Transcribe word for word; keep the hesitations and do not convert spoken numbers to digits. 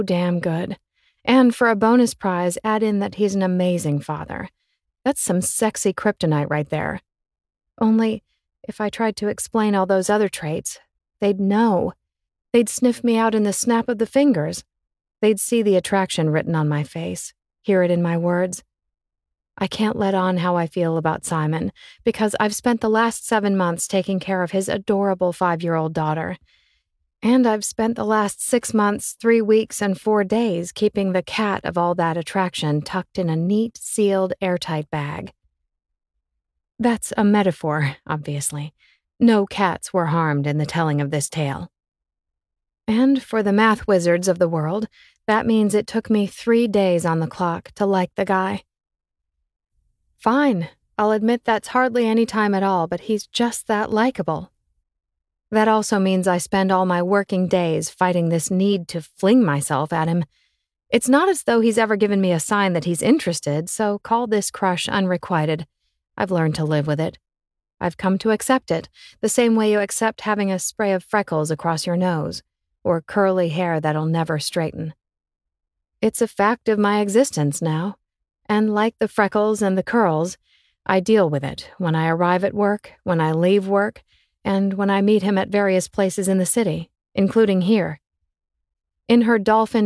damn good. And for a bonus prize, add in that he's an amazing father. That's some sexy kryptonite right there. Only, if I tried to explain all those other traits, they'd know. They'd sniff me out in the snap of the fingers. They'd see the attraction written on my face, hear it in my words. I can't let on how I feel about Simon, because I've spent the last seven months taking care of his adorable five-year-old daughter. And I've spent the last six months, three weeks, and four days keeping the cat of all that attraction tucked in a neat, sealed, airtight bag. That's a metaphor, obviously. No cats were harmed in the telling of this tale. And for the math wizards of the world, that means it took me three days on the clock to like the guy. Fine, I'll admit that's hardly any time at all, but he's just that likable. That also means I spend all my working days fighting this need to fling myself at him. It's not as though he's ever given me a sign that he's interested, so call this crush unrequited. I've learned to live with it. I've come to accept it, the same way you accept having a spray of freckles across your nose, or curly hair that'll never straighten. It's a fact of my existence now, and like the freckles and the curls, I deal with it when I arrive at work, when I leave work, and when I meet him at various places in the city, including here. In her dolphin